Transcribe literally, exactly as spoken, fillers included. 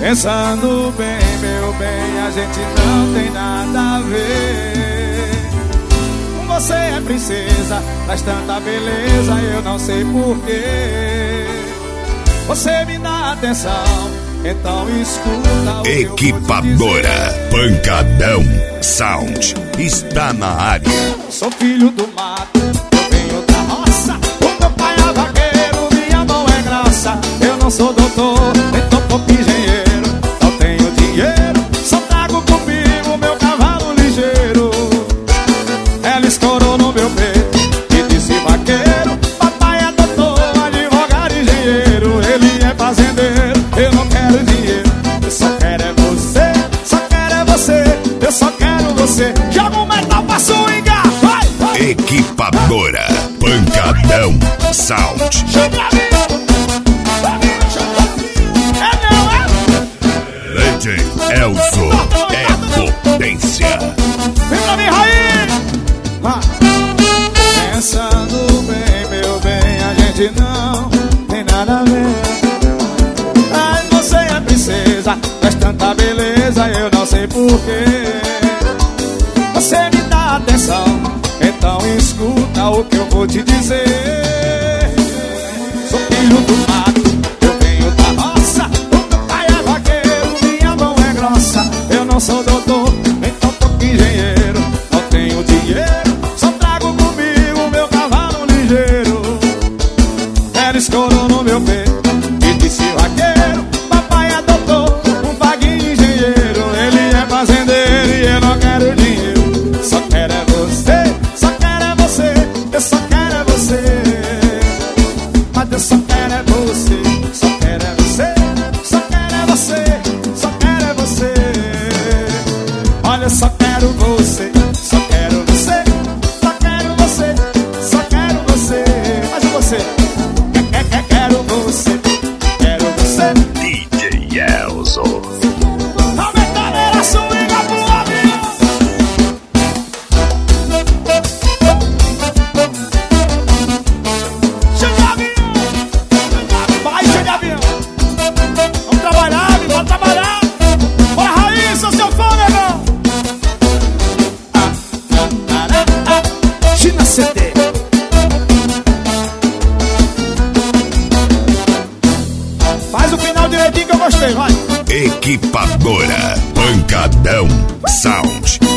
Pensando bem, meu bem, a gente não tem nada a ver. Você é princesa, traz tanta beleza, eu não sei porquê. Você me dá atenção, então escuta o Equipadora Pancadão Sound está na área. Sou filho do mato, eu venho da roça. O meu pai é vaqueiro, minha mão é grossa. Eu não sou doutor, nem topo engenheiro. Não tenho dinheiro, só trago comigo meu cavalo ligeiro. Ela escorou no meu peito e disse vaqueiro. Papai é doutor, advogado, engenheiro. Ele é fazendeiro, eu não quero dinheiro. Eu só quero é você, só quero é você. Eu só quero você. Joga um metal pra swingar, vai, vai. Equipadora Pancadão Sound. Chega ali, é meu, é? Legend Elzo é potência. Vem pra mim, Raí! Ah. Pensando bem, meu bem, a gente não tem nada a ver. Ai, você é princesa, traz tanta beleza, eu não sei porquê. Você me dá atenção, então escuta o que eu vou te dizer. Sou filho do mato, eu venho da roça. O meu pai é vaqueiro, minha mão é grossa. Eu não sou doutor, nem tampouco engenheiro. Não tenho dinheiro, só trago comigo meu cavalo ligeiro. Ela escorou no meu peito e disse vaqueiro. Papai é doutor, um vaguinho engenheiro. Ele é fazendeiro e eu não quero dinheiro. Só quero é você, só quero é você. Eu só quero é você. Mas eu só quero é você, só quero é você. Só quero é você, só quero é você. Olha, só quero você, só quero você. Só quero você, só quero você. Mas e você? Quer, quer, quero você, quero você. D J Elzo. Aumentando a swinga pro avião. Chega de avião, vai, chega de avião. Vamos trabalhar, vamos trabalhar. Bora, Raíssa, seu fôlego. Ah, ah, ah, ah. China C D. Faz o final direitinho que eu gostei, vai. Equipadora Pancadão Sound.